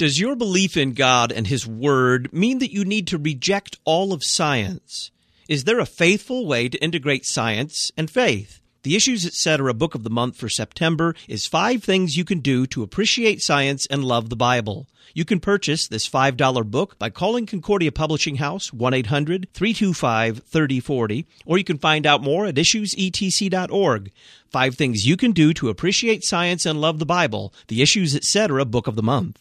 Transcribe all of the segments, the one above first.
Does your belief in God and His Word mean that you need to reject all of science? Is there a faithful way to integrate science and faith? The Issues Etc. Book of the Month for September is 5 things you can do to appreciate science and love the Bible. You can purchase this $5 book by calling Concordia Publishing House, 1-800-325-3040, or you can find out more at issuesetc.org. 5 things you can do to appreciate science and love the Bible. The Issues Etc. Book of the Month.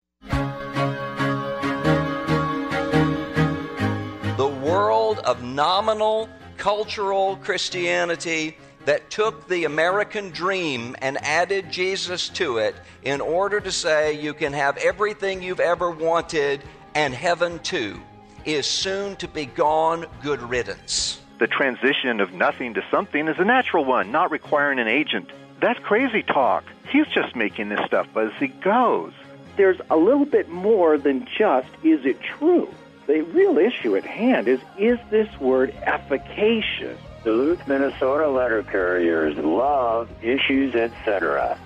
The world of nominal cultural Christianity that took the American dream and added Jesus to it in order to say you can have everything you've ever wanted and heaven too, is soon to be gone. Good riddance. The transition of nothing to something is a natural one, not requiring an agent. That's crazy talk. He's just making this stuff as he goes. There's a little bit more than just, is it true? The real issue at hand is this word efficacious? Duluth, Minnesota letter carriers love Issues Etc.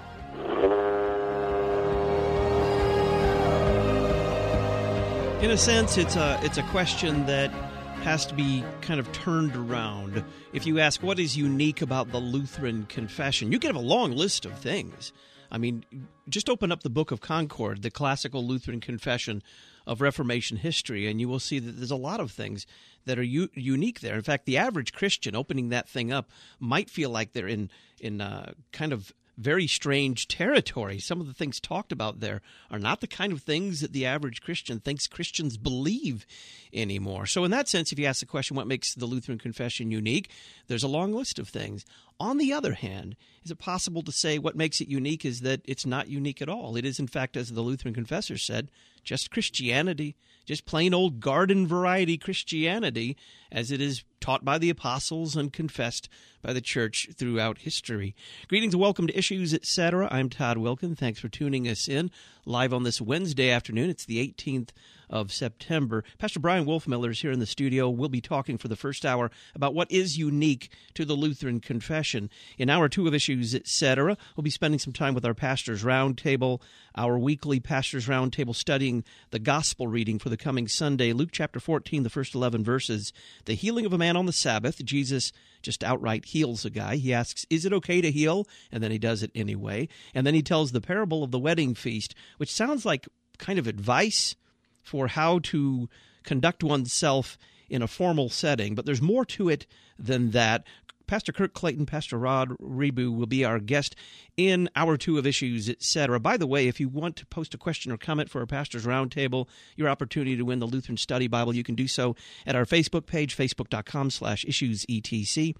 In a sense, it's a question that has to be kind of turned around. If you ask what is unique about the Lutheran Confession, you can have a long list of things. I mean, just open up the Book of Concord, the classical Lutheran Confession of Reformation history, and you will see that there's a lot of things that are unique there. In fact, the average Christian opening that thing up might feel like they're in kind of very strange territory. Some of the things talked about there are not the kind of things that the average Christian thinks Christians believe anymore. So in that sense, if you ask the question, what makes the Lutheran Confession unique, there's a long list of things. On the other hand, is it possible to say what makes it unique is that it's not unique at all? It is, in fact, as the Lutheran confessor said, just Christianity, just plain old garden variety Christianity as it is taught by the apostles and confessed by the church throughout history. Greetings and welcome to Issues Etc. I'm Todd Wilkin. Thanks for tuning us in live on this Wednesday afternoon. It's the 18th of September. Pastor Brian Wolfmiller is here in the studio. We'll be talking for the first hour about what is unique to the Lutheran Confession. In hour 2 of Issues Etc., we'll be spending some time with our Pastors Roundtable, our weekly Pastors Roundtable studying the Gospel reading for the coming Sunday, Luke chapter 14, the first 11 verses. The healing of a man on the Sabbath. Jesus just outright heals a guy. He asks, is it okay to heal? And then he does it anyway. And then he tells the parable of the wedding feast, which sounds like kind of advice for how to conduct oneself in a formal setting, but there's more to it than that. Pastor Kirk Clayton, Pastor Rod Rebu will be our guest in hour 2 of Issues Etc. By the way, if you want to post a question or comment for our Pastors Roundtable, your opportunity to win the Lutheran Study Bible, you can do so at our Facebook page, facebook.com/issuesetc,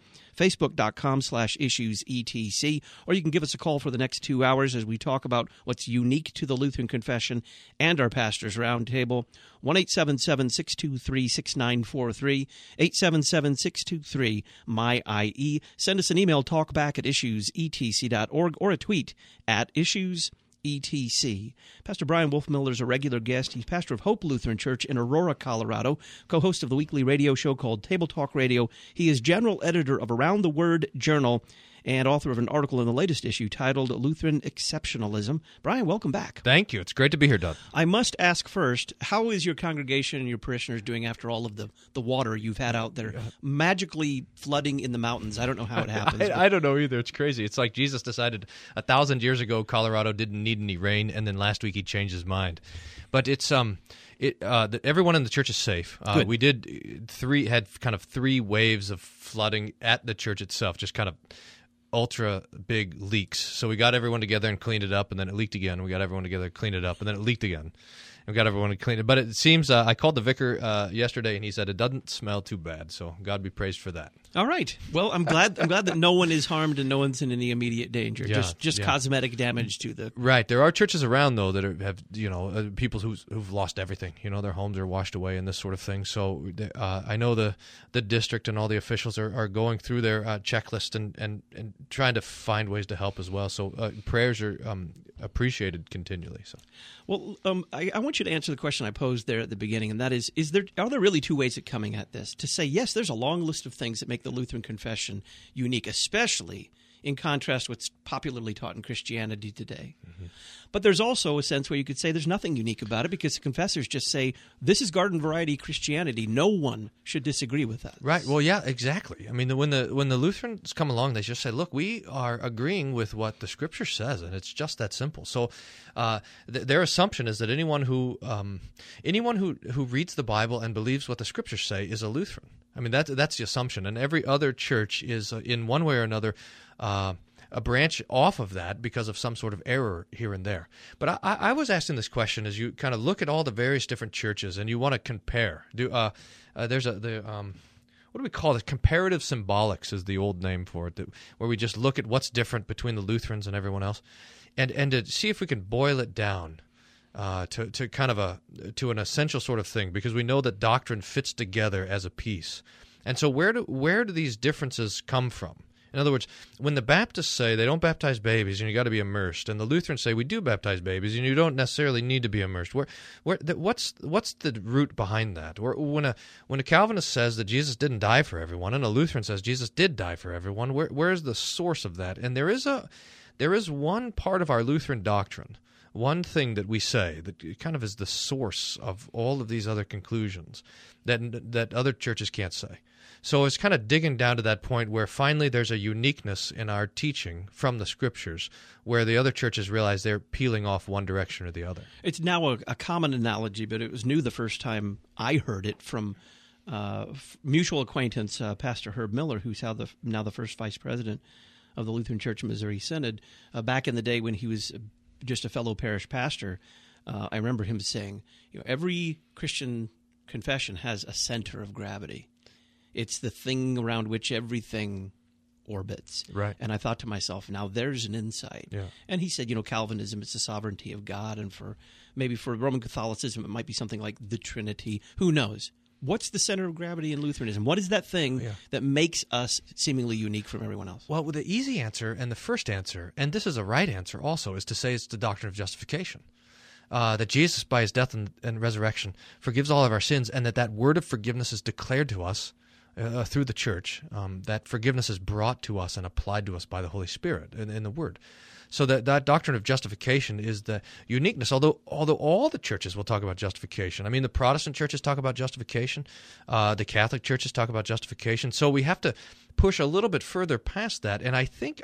facebook.com/issuesetc, or you can give us a call for the next 2 hours as we talk about what's unique to the Lutheran Confession and our Pastors Roundtable. 1-877-623-6943, 877-623-MY-IE. Send us an email, talkback@issuesetc.org, or a tweet at issuesetc. Pastor Brian Wolfmiller is a regular guest. He's pastor of Hope Lutheran Church in Aurora, Colorado, co-host of the weekly radio show called Table Talk Radio. He is general editor of Around the Word Journal and author of an article in the latest issue titled Lutheran Exceptionalism. Brian, welcome back. Thank you. It's great to be here, Doug. I must ask first, how is your congregation and your parishioners doing after all of the water you've had out there magically flooding in the mountains? I don't know how it happens. I don't know either. It's crazy. It's like Jesus decided 1,000 years ago Colorado didn't need any rain, and then last week he changed his mind. But it's everyone in the church is safe. We had kind of 3 waves of flooding at the church itself, just kind of ultra big leaks. So we got everyone together and cleaned it up, and then it leaked again. We got everyone together, cleaned it up, and then it leaked again. And we got everyone to clean it. But it seems, I called the vicar yesterday, and he said it doesn't smell too bad. So God be praised for that. All right. Well, I'm glad that no one is harmed and no one's in any immediate danger. Just cosmetic damage to the... Right. There are churches around, though, that have people who've lost everything. Their homes are washed away and this sort of thing. So I know the district and all the officials are going through their checklist and trying to find ways to help as well. So prayers are appreciated continually. So, well, I want you to answer the question I posed there at the beginning, and that is are there really 2 ways of coming at this? To say, yes, there's a long list of things that make the Lutheran Confession unique, especially in contrast to what's popularly taught in Christianity today. Mm-hmm. But there's also a sense where you could say there's nothing unique about it because the confessors just say, this is garden variety Christianity. No one should disagree with that. Right. Well, yeah, exactly. I mean, when the Lutherans come along, they just say, look, we are agreeing with what the Scripture says, and it's just that simple. So their assumption is that anyone who reads the Bible and believes what the Scriptures say is a Lutheran. I mean, that's the assumption. And every other church is, in one way or another, a branch off of that because of some sort of error here and there. But I was asking this question as you kind of look at all the various different churches and you want to compare. What do we call it? Comparative symbolics is the old name for it, where we just look at what's different between the Lutherans and everyone else, and to see if we can boil it down to kind of to an essential sort of thing, because we know that doctrine fits together as a piece. And so where do these differences come from? In other words, when the Baptists say they don't baptize babies and you got to be immersed, and the Lutherans say we do baptize babies and you don't necessarily need to be immersed, what's the root behind that? Or when a Calvinist says that Jesus didn't die for everyone, and a Lutheran says Jesus did die for everyone, where is the source of that? And there is one part of our Lutheran doctrine, one thing that we say that kind of is the source of all of these other conclusions that other churches can't say. So it's kind of digging down to that point where finally there's a uniqueness in our teaching from the Scriptures where the other churches realize they're peeling off one direction or the other. It's now a common analogy, but it was new the first time I heard it from mutual acquaintance, Pastor Herb Miller, who's now the first vice president of the Lutheran Church Missouri Synod. Back in the day when he was just a fellow parish pastor, I remember him saying, every Christian confession has a center of gravity. It's the thing around which everything orbits. Right. And I thought to myself, now there's an insight. Yeah. And he said, Calvinism is the sovereignty of God, and maybe for Roman Catholicism it might be something like the Trinity. Who knows? What's the center of gravity in Lutheranism? What is that thing that makes us seemingly unique from everyone else? Well, the easy answer and the first answer, and this is a right answer also, is to say it's the doctrine of justification. That Jesus, by his death and resurrection, forgives all of our sins, and that word of forgiveness is declared to us through the church. That forgiveness is brought to us and applied to us by the Holy Spirit in the Word. So that doctrine of justification is the uniqueness, although all the churches will talk about justification. I mean, the Protestant churches talk about justification. The Catholic churches talk about justification. So we have to push a little bit further past that. And I think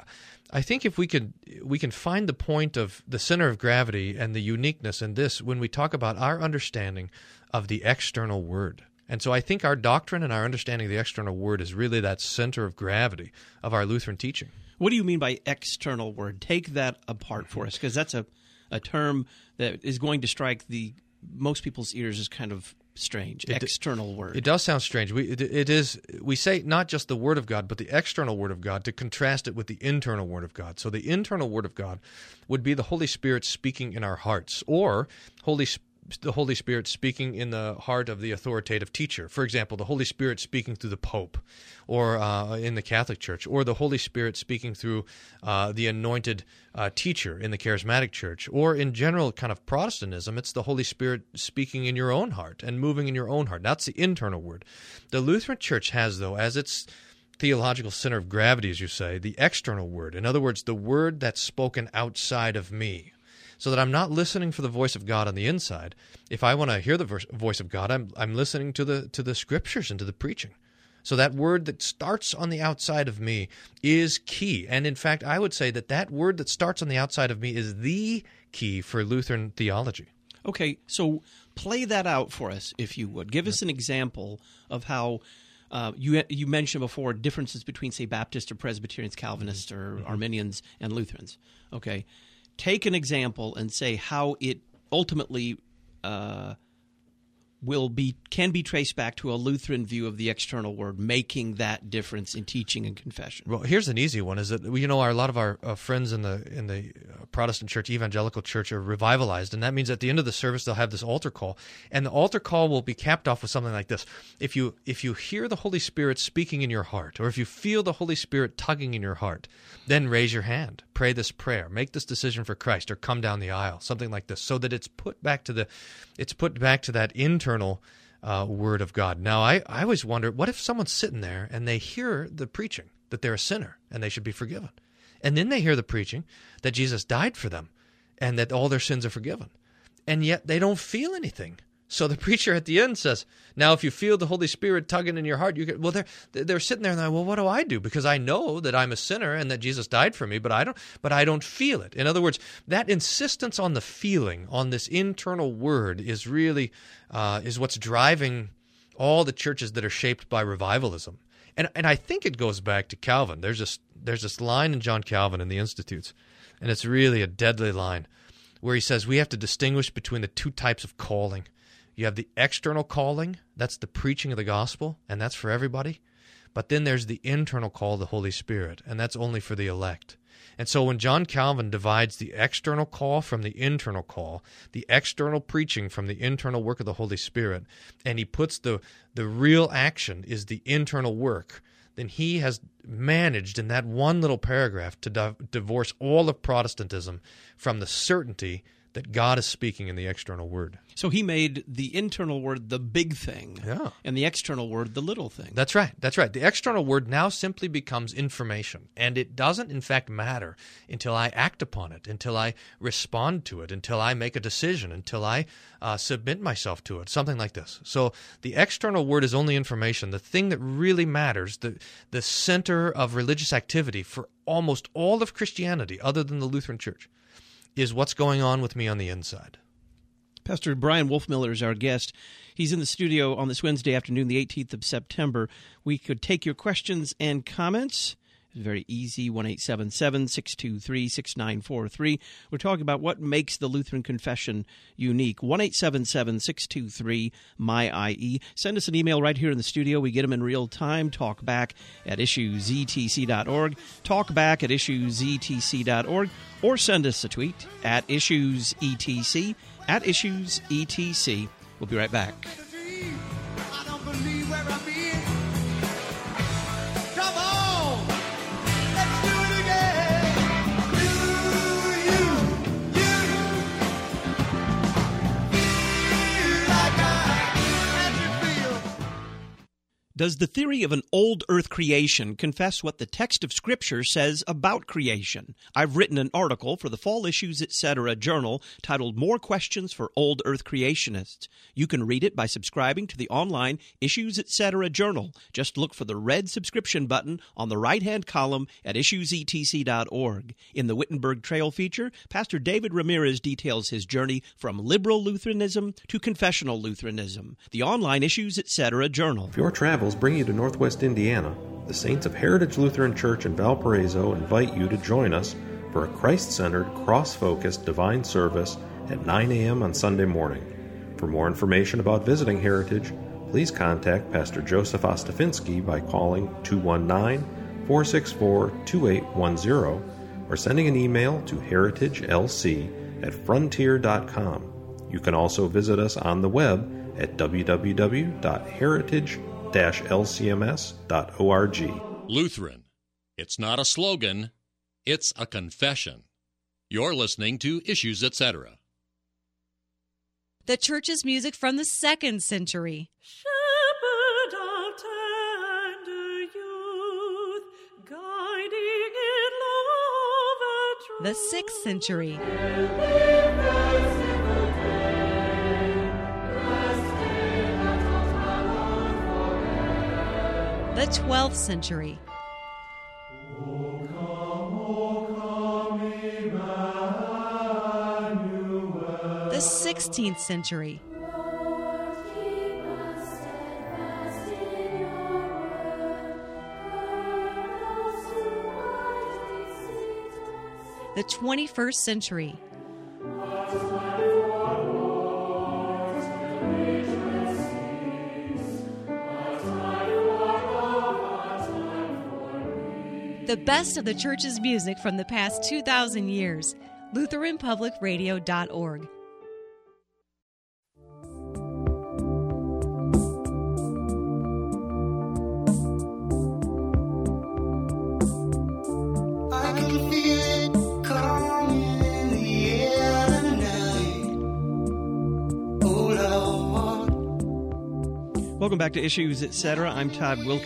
if we can find the point of the center of gravity and the uniqueness in this when we talk about our understanding of the external Word. And so I think our doctrine and our understanding of the external Word is really that center of gravity of our Lutheran teaching. What do you mean by external Word? Take that apart for us, because that's a term that is going to strike most people's ears as kind of strange. External Word. It does sound strange. We say not just the Word of God, but the external Word of God to contrast it with the internal Word of God. So the internal Word of God would be the Holy Spirit speaking in our hearts, or the Holy Spirit speaking in the heart of the authoritative teacher. For example, the Holy Spirit speaking through the Pope, or in the Catholic Church, or the Holy Spirit speaking through the anointed teacher in the Charismatic Church, or in general kind of Protestantism, it's the Holy Spirit speaking in your own heart and moving in your own heart. That's the internal Word. The Lutheran Church has, though, as its theological center of gravity, as you say, the external Word. In other words, the Word that's spoken outside of me. So that I'm not listening for the voice of God on the inside. If I want to hear the voice of God, I'm listening to the Scriptures and to the preaching. So that word that starts on the outside of me is key. And in fact, I would say that word that starts on the outside of me is the key for Lutheran theology. Okay, so play that out for us, if you would. Give us an example of how you mentioned before differences between, say, Baptists or Presbyterians, Calvinists or Arminians and Lutherans. Okay. Take an example and say how it ultimately can be traced back to a Lutheran view of the external Word, making that difference in teaching and confession. Well, here's an easy one: is that a lot of our friends in the Protestant church, evangelical church, are revivalized, and that means at the end of the service they'll have this altar call, and the altar call will be capped off with something like this: If you hear the Holy Spirit speaking in your heart, or if you feel the Holy Spirit tugging in your heart, then raise your hand, pray this prayer, make this decision for Christ, or come down the aisle, something like this, so that it's put back to that internal Word of God. Now, I always wonder, what if someone's sitting there and they hear the preaching that they're a sinner and they should be forgiven. And then they hear the preaching that Jesus died for them and that all their sins are forgiven. And yet they don't feel anything. So the preacher at the end says, now if you feel the Holy Spirit tugging in your heart, you can. Well, they're sitting there and they're, well, what do I do? Because I know that I'm a sinner and that Jesus died for me, but I don't feel it. In other words, that insistence on the feeling, on this internal word, is really is what's driving all the churches that are shaped by revivalism. And I think it goes back to Calvin. There's this line in John Calvin in the Institutes, and it's really a deadly line, where he says we have to distinguish between the two types of calling. You have the external calling, that's the preaching of the gospel, and that's for everybody. But then there's the internal call of the Holy Spirit, and that's only for the elect. And so when John Calvin divides the external call from the internal call, the external preaching from the internal work of the Holy Spirit, and he puts the real action is the internal work, then he has managed in that one little paragraph to divorce all of Protestantism from the certainty that God is speaking in the external word. So he made the internal word the big thing, yeah, and the external word the little thing. That's right. That's right. The external word now simply becomes information, and it doesn't, in fact, matter until I act upon it, until I respond to it, until I make a decision, until I submit myself to it, something like this. So the external word is only information. The thing that really matters, the center of religious activity for almost all of Christianity, other than the Lutheran Church, is what's going on with me on the inside. Pastor Brian Wolfmiller is our guest. He's in the studio on this Wednesday afternoon, the 18th of September. We could take your questions and comments. It's very easy, 1-877-623-6943. We're talking about what makes the Lutheran Confession unique. 1-877-623-MY-IE. Send us an email right here in the studio. We get them in real time. Talkback@issuesetc.org. Talkback@issuesetc.org. Or send us a tweet @issuesetc, @issuesetc. We'll be right back. I don't believe where I've been. Come on, let's do it again. You feel like as you feel. Does the theory of an old earth creation confess what the text of Scripture says about creation? I've written an article for the Fall Issues Etc. journal titled More Questions for Old Earth Creationists. You can read it by subscribing to the online Issues Etc. journal. Just look for the red subscription button on the right-hand column at issuesetc.org. In the Wittenberg Trail feature, Pastor David Ramirez details his journey from liberal Lutheranism to confessional Lutheranism. The online Issues Etc. journal. If your travels bring you to Northwest Indiana, the Saints of Heritage Lutheran Church in Valparaiso invite you to join us for a Christ-centered, cross-focused divine service at 9 a.m. on Sunday morning. For more information about visiting Heritage, please contact Pastor Joseph Ostafinsky by calling 219-464-2810 or sending an email to heritagelc@frontier.com. You can also visit us on the web at www.heritage-lcms.org. Lutheran. It's not a slogan, it's a confession. You're listening to Issues Etc. The church's music from the 2nd century. Shepherd of tender youth, guiding in love and truth. The 6th century. The 12th century. The 16th century. The 21st century. The best of the church's music from the past 2,000 years. LutheranPublicRadio.org. I can feel it coming in the air tonight. Oh Lord. Welcome back to Issues Etc. I'm Todd Wilkin.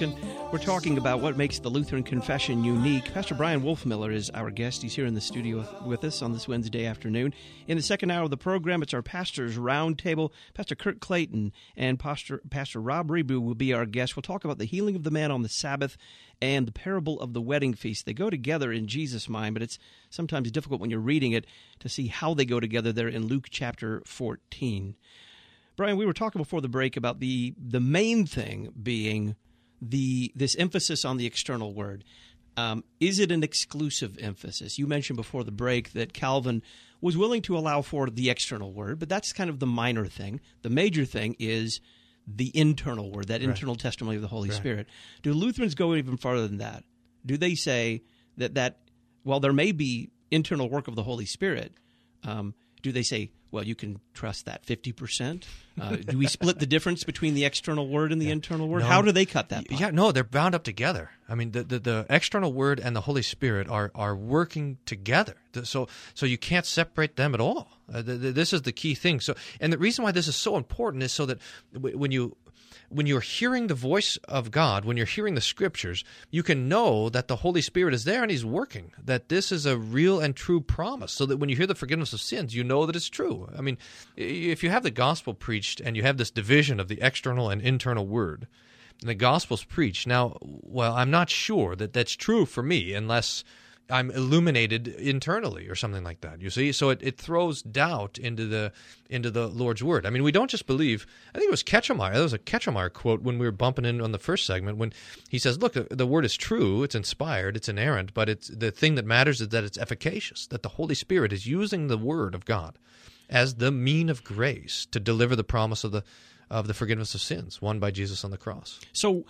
We're talking about what makes the Lutheran Confession unique. Pastor Brian Wolfmiller is our guest. He's here in the studio with us on this Wednesday afternoon. In the second hour of the program, it's our Pastor's Roundtable. Pastor Kurt Clayton and Pastor Rob Rebu will be our guests. We'll talk about the healing of the man on the Sabbath and the parable of the wedding feast. They go together in Jesus' mind, but it's sometimes difficult when you're reading it to see how they go together there in Luke chapter 14. Brian, we were talking before the break about the main thing being this emphasis on the external word. Is it an exclusive emphasis? You mentioned before the break that Calvin was willing to allow for the external word, but that's kind of the minor thing. The major thing is the internal word, that internal testimony of the Holy Spirit. Do Lutherans go even farther than that? Do they say that while there may be internal work of the Holy Spirit, do they say, well, you can trust that 50%? Do we split the difference between the external word and the internal word? No. How do they cut that pot? Yeah, no, they're bound up together. I mean, the external word and the Holy Spirit are working together. So you can't separate them at all. This is the key thing. And the reason why this is so important is so that when you're hearing the voice of God, when you're hearing the Scriptures, you can know that the Holy Spirit is there and He's working, that this is a real and true promise, so that when you hear the forgiveness of sins, you know that it's true. I mean, if you have the gospel preached and you have this division of the external and internal word, and the gospel's preached, now, well, I'm not sure that that's true for me unless I'm illuminated internally or something like that, you see? So it throws doubt into the Lord's Word. I mean, we don't just believe. I think it was Ketchemeyer. There was a Ketchemeyer quote when we were bumping in on the first segment when he says, look, the Word is true, it's inspired, it's inerrant, but the thing that matters is that it's efficacious, that the Holy Spirit is using the Word of God as the mean of grace to deliver the promise of the forgiveness of sins won by Jesus on the cross. So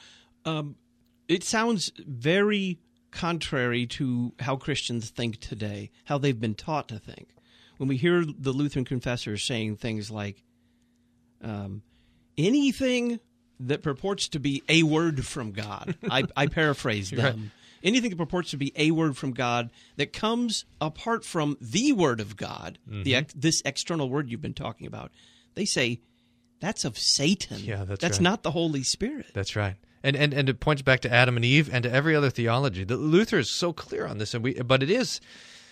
it sounds very contrary to how Christians think today, how they've been taught to think. When we hear the Lutheran confessors saying things like, anything that purports to be a word from God, I paraphrase them, right. Anything that purports to be a word from God that comes apart from the Word of God, this external word you've been talking about, they say, that's of Satan. Yeah, that's right. Not the Holy Spirit. That's right. And it points back to Adam and Eve and to every other theology. The Luther is so clear on this, but it is,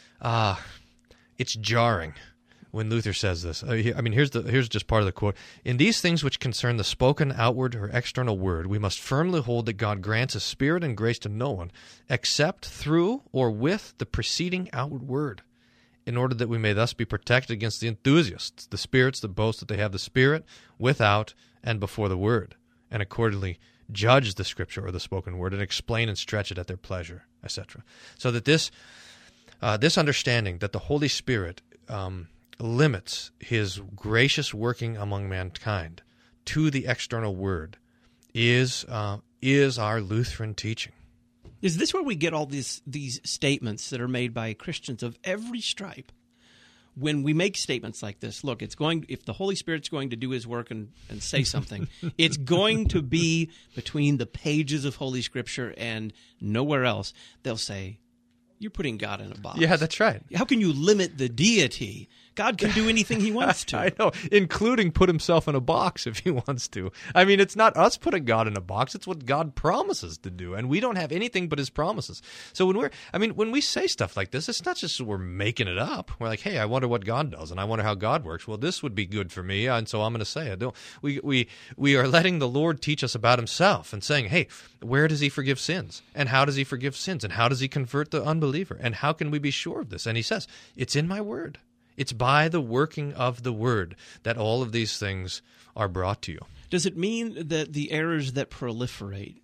it's jarring when Luther says this. I mean, here's just part of the quote. In these things which concern the spoken outward or external word, we must firmly hold that God grants His Spirit and grace to no one, except through or with the preceding outward word, in order that we may thus be protected against the enthusiasts, the spirits that boast that they have the Spirit without and before the word, and accordingly judge the Scripture or the spoken word and explain and stretch it at their pleasure, etc. So that this understanding that the Holy Spirit limits His gracious working among mankind to the external word is our Lutheran teaching. Is this where we get all these statements that are made by Christians of every stripe? When we make statements like this, look, if the Holy Spirit's going to do His work and say something, it's going to be between the pages of Holy Scripture and nowhere else. They'll say, you're putting God in a box. Yeah, that's right. How can you limit the deity? God can do anything He wants to. I know, including put Himself in a box if He wants to. I mean, it's not us putting God in a box. It's what God promises to do, and we don't have anything but His promises. So when we say stuff like this, it's not just we're making it up. We're like, hey, I wonder what God does, and I wonder how God works. Well, this would be good for me, and so I'm going to say it. We are letting the Lord teach us about Himself and saying, hey, where does He forgive sins, and how does He forgive sins, and how does He convert the unbeliever, and how can we be sure of this? And He says, it's in my word. It's by the working of the Word that all of these things are brought to you. Does it mean that the errors that proliferate,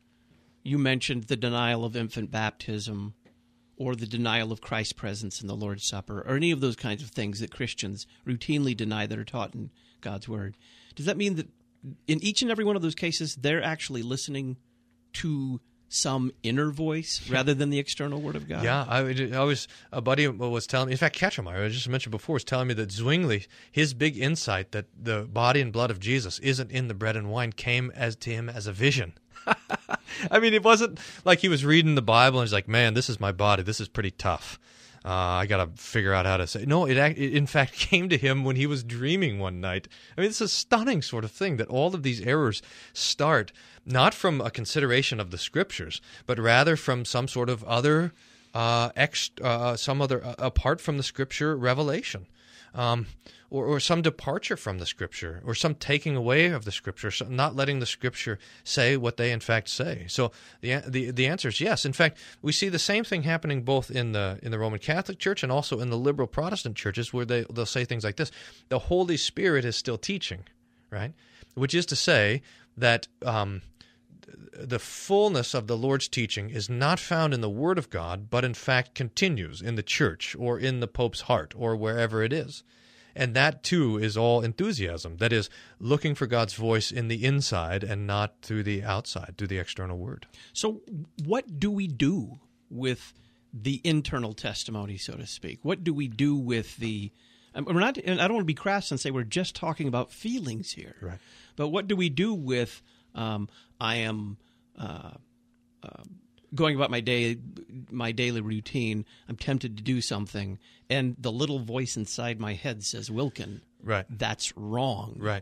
you mentioned the denial of infant baptism or the denial of Christ's presence in the Lord's Supper, or any of those kinds of things that Christians routinely deny that are taught in God's Word, does that mean that in each and every one of those cases, they're actually listening to some inner voice rather than the external Word of God? Yeah, a buddy was telling me, in fact, Ketchemeyer, I just mentioned before, was telling me that Zwingli, his big insight that the body and blood of Jesus isn't in the bread and wine came to him as a vision. I mean, it wasn't like he was reading the Bible and he's like, man, this is my body, this is pretty tough. I got to figure out how to say. No, it in fact came to him when he was dreaming one night. I mean, it's a stunning sort of thing that all of these errors start not from a consideration of the Scriptures, but rather from some sort of other, apart from the Scripture revelation. Or some departure from the Scripture, or some taking away of the Scripture, so not letting the Scripture say what they in fact say. So the answer is yes. In fact, we see the same thing happening both in the Roman Catholic Church and also in the liberal Protestant churches, where they'll say things like this: the Holy Spirit is still teaching, right? Which is to say that the fullness of the Lord's teaching is not found in the Word of God, but in fact continues in the church or in the Pope's heart or wherever it is. And that, too, is all enthusiasm. That is, looking for God's voice in the inside and not through the outside, through the external word. So what do we do with the internal testimony, so to speak? What do we do with the... We're not, and I don't want to be crass and say we're just talking about feelings here. Right. But what do we do with I am... going about my daily routine, I'm tempted to do something, and the little voice inside my head says, Wilkin, right, that's wrong. Right.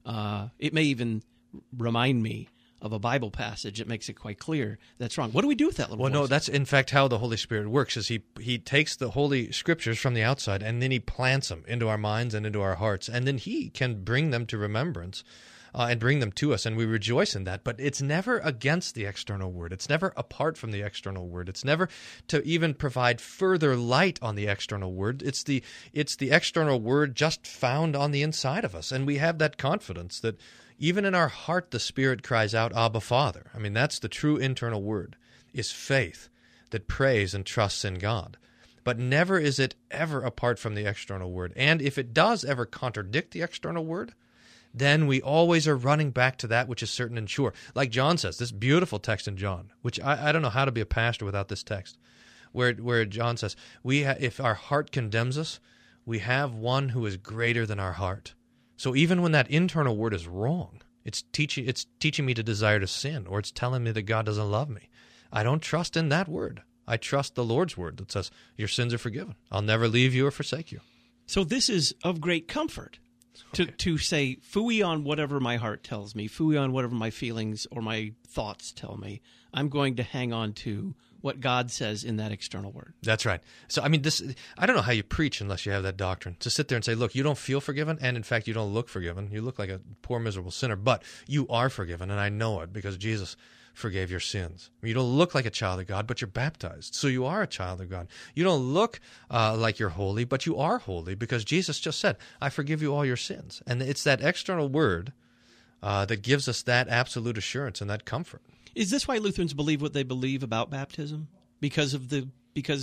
It may even remind me of a Bible passage that makes it quite clear that's wrong. What do we do with that little voice? Well, no, that's in fact how the Holy Spirit works, is he takes the Holy Scriptures from the outside, and then he plants them into our minds and into our hearts, and then he can bring them to remembrance. And bring them to us, and we rejoice in that. But it's never against the external word. It's never apart from the external word. It's never to even provide further light on the external word. It's the external word just found on the inside of us, and we have that confidence that even in our heart the Spirit cries out, Abba, Father. I mean, that's the true internal word, is faith that prays and trusts in God. But never is it ever apart from the external word. And if it does ever contradict the external word, then we always are running back to that which is certain and sure. Like John says, this beautiful text in John, which I don't know how to be a pastor without this text, where John says, if our heart condemns us, we have one who is greater than our heart. So even when that internal word is wrong, it's teaching me to desire to sin, or it's telling me that God doesn't love me, I don't trust in that word. I trust the Lord's word that says, your sins are forgiven. I'll never leave you or forsake you. So this is of great comfort. To say, phooey on whatever my heart tells me, phooey on whatever my feelings or my thoughts tell me, I'm going to hang on to what God says in that external word. That's right. So, I mean, I don't know how you preach unless you have that doctrine. To sit there and say, look, you don't feel forgiven, and in fact, you don't look forgiven. You look like a poor, miserable sinner, but you are forgiven, and I know it because Jesus forgave your sins. You don't look like a child of God, but you're baptized, so you are a child of God. You don't look like you're holy, but you are holy because Jesus just said, I forgive you all your sins. And it's that external word that gives us that absolute assurance and that comfort. Is this why Lutherans believe what they believe about baptism? Because of the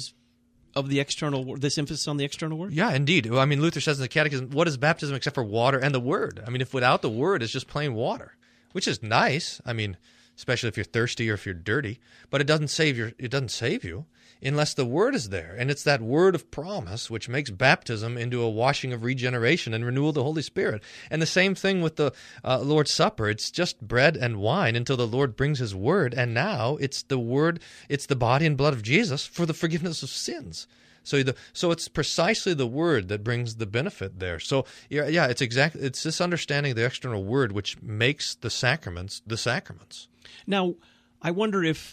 external, this emphasis on the external word? Yeah, indeed. Well, I mean, Luther says in the Catechism, what is baptism except for water and the word? I mean, if without the word, it's just plain water, which is nice. I mean, especially if you're thirsty or if you're dirty, but it doesn't save you unless the word is there. And it's that word of promise which makes baptism into a washing of regeneration and renewal of the Holy Spirit. And the same thing with the Lord's Supper. It's just bread and wine until the Lord brings his word, and now it's the word, it's the body and blood of Jesus for the forgiveness of sins. So it's precisely the word that brings the benefit there. So yeah, it's this understanding of the external word which makes the sacraments the sacraments. Now, I wonder if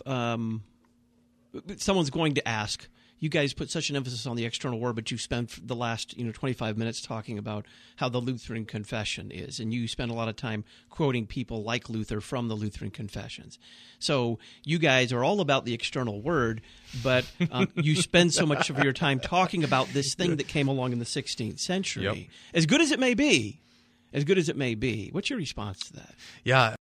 someone's going to ask, you guys put such an emphasis on the external word, but you spent the last 25 minutes talking about how the Lutheran Confession is, and you spend a lot of time quoting people like Luther from the Lutheran Confessions. So you guys are all about the external word, but you spend so much of your time talking about this thing that came along in the 16th century. Yep. As good as it may be, what's your response to that? Yeah,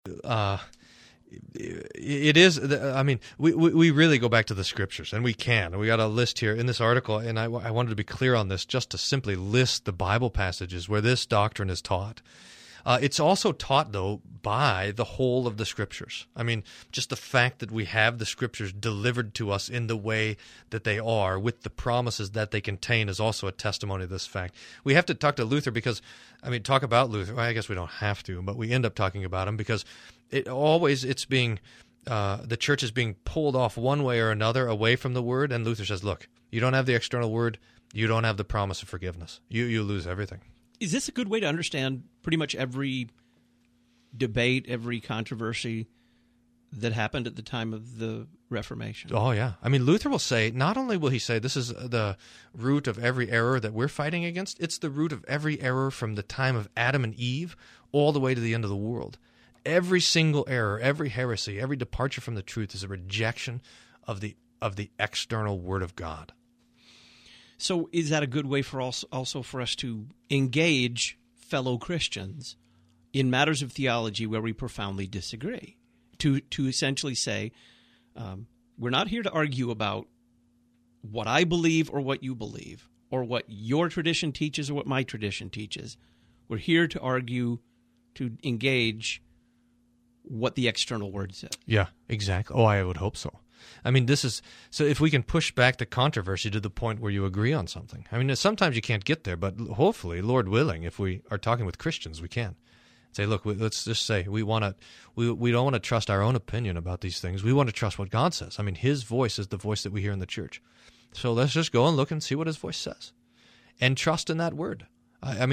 it is. I mean, we really go back to the Scriptures, and we can. We got a list here in this article, and I wanted to be clear on this, just to simply list the Bible passages where this doctrine is taught. It's also taught, though, by the whole of the Scriptures. I mean, just the fact that we have the Scriptures delivered to us in the way that they are, with the promises that they contain, is also a testimony of this fact. We have to talk to Luther because, talk about Luther. Well, I guess we don't have to, but we end up talking about him because it's being, the church is being pulled off one way or another away from the Word, and Luther says, look, You don't have the external word, you don't have the promise of forgiveness. You lose everything. Is this a good way to understand pretty much every debate, every controversy that happened at the time of the Reformation? Oh, yeah. I mean, Luther will say, not only will he say this is the root of every error that we're fighting against, it's the root of every error from the time of Adam and Eve all the way to the end of the world. Every single error, every heresy, every departure from the truth is a rejection of the external Word of God. So is that a good way for also for us to engage fellow Christians in matters of theology where we profoundly disagree? To essentially say, we're not here to argue about what I believe or what you believe, or what your tradition teaches or what my tradition teaches. We're here to argue, to engage what the external word says. Yeah, exactly. Oh, I would hope so. I mean, so if we can push back the controversy to the point where you agree on something. I mean, sometimes you can't get there, but hopefully, Lord willing, if we are talking with Christians, we can. Say, look, let's just say we don't want to trust our own opinion about these things. We want to trust what God says. I mean, His voice is the voice that we hear in the church. So let's just go and look and see what His voice says, and trust in that word. I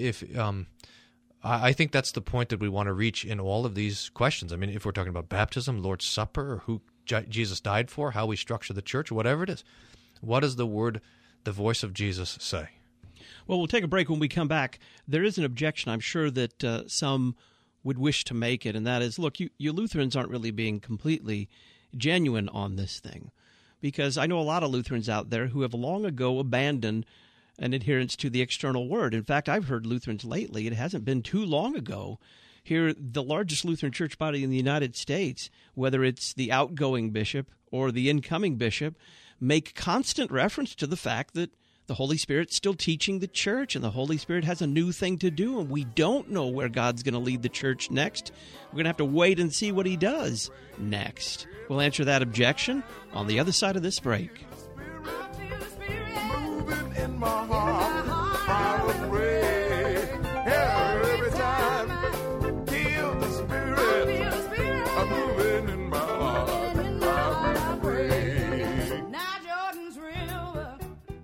think that's the point that we want to reach in all of these questions. I mean, if we're talking about baptism, Lord's Supper, or who Jesus died for, how we structure the church, or whatever it is, what does the word, the voice of Jesus say? Well, we'll take a break. When we come back, there is an objection I'm sure that some would wish to make it, and that is, look, you Lutherans aren't really being completely genuine on this thing, because I know a lot of Lutherans out there who have long ago abandoned an adherence to the external word. In fact, I've heard Lutherans lately, it hasn't been too long ago, hear the largest Lutheran church body in the United States, whether it's the outgoing bishop or the incoming bishop, make constant reference to the fact that the Holy Spirit's still teaching the church, and the Holy Spirit has a new thing to do, and we don't know where God's going to lead the church next. We're going to have to wait and see what He does next. We'll answer that objection on the other side of this break. Moving in my heart, I will pray every time. Feel the Spirit, I'm moving in my heart, I will pray. Now Jordan's River.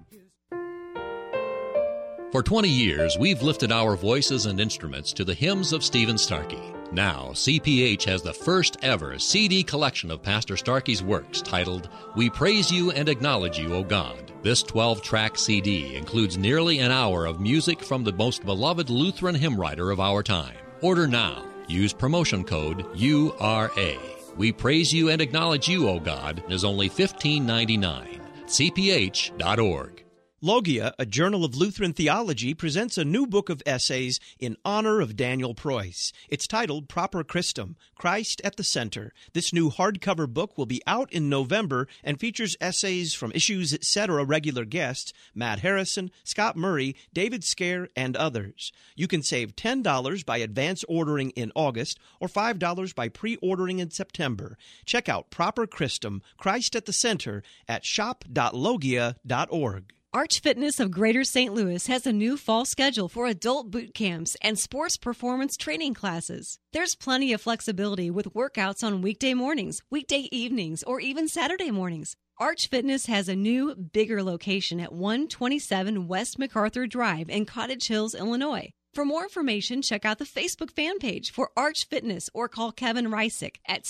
For 20 years, we've lifted our voices and instruments to the hymns of Stephen Starkey. Now, CPH has the first ever CD collection of Pastor Starkey's works titled, We Praise You and Acknowledge You, O God. This 12-track CD includes nearly an hour of music from the most beloved Lutheran hymn writer of our time. Order now. Use promotion code URA. We Praise You and Acknowledge You, O God is only $15.99. CPH.org. Logia, a journal of Lutheran theology, presents a new book of essays in honor of Daniel Preuss. It's titled Proper Christum, Christ at the Center. This new hardcover book will be out in November and features essays from Issues Etc. regular guests, Matt Harrison, Scott Murray, David Scare, and others. You can save $10 by advance ordering in August or $5 by pre-ordering in September. Check out Proper Christum, Christ at the Center at shop.logia.org. Arch Fitness of Greater St. Louis has a new fall schedule for adult boot camps and sports performance training classes. There's plenty of flexibility with workouts on weekday mornings, weekday evenings, or even Saturday mornings. Arch Fitness has a new, bigger location at 127 West MacArthur Drive in Cottage Hills, Illinois. For more information, check out the Facebook fan page for Arch Fitness or call Kevin Reisick at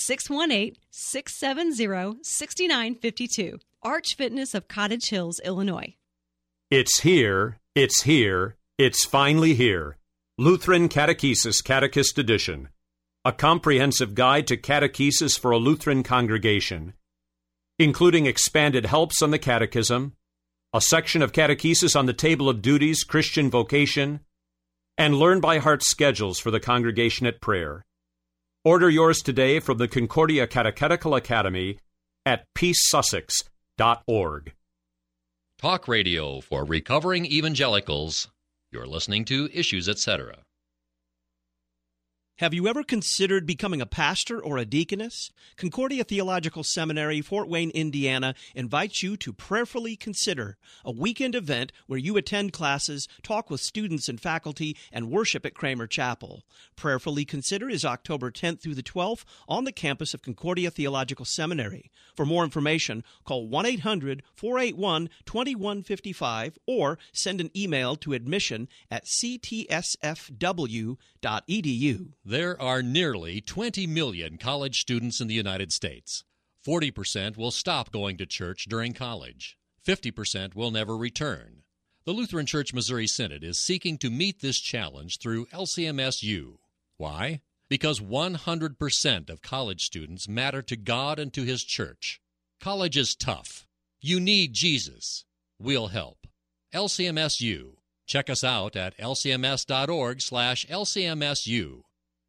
618-670-6952. Arch Fitness of Cottage Hills, Illinois. It's here, it's here, it's finally here. Lutheran Catechesis Catechist Edition. A comprehensive guide to catechesis for a Lutheran congregation, including expanded helps on the catechism, a section of catechesis on the table of duties, Christian vocation, and learn-by-heart schedules for the congregation at prayer. Order yours today from the Concordia Catechetical Academy at peacesussex.org. Talk radio for recovering evangelicals. You're listening to Issues Etc. Have you ever considered becoming a pastor or a deaconess? Concordia Theological Seminary, Fort Wayne, Indiana, invites you to Prayerfully Consider, a weekend event where you attend classes, talk with students and faculty, and worship at Kramer Chapel. Prayerfully Consider is October 10th through the 12th on the campus of Concordia Theological Seminary. For more information, call 1-800-481-2155 or send an email to admission@ctsfw.edu. There are nearly 20 million college students in the United States. 40% will stop going to church during college. 50% will never return. The Lutheran Church Missouri Synod is seeking to meet this challenge through LCMSU. Why? Because 100% of college students matter to God and to His church. College is tough. You need Jesus. We'll help. LCMSU. Check us out at lcms.org/LCMSU.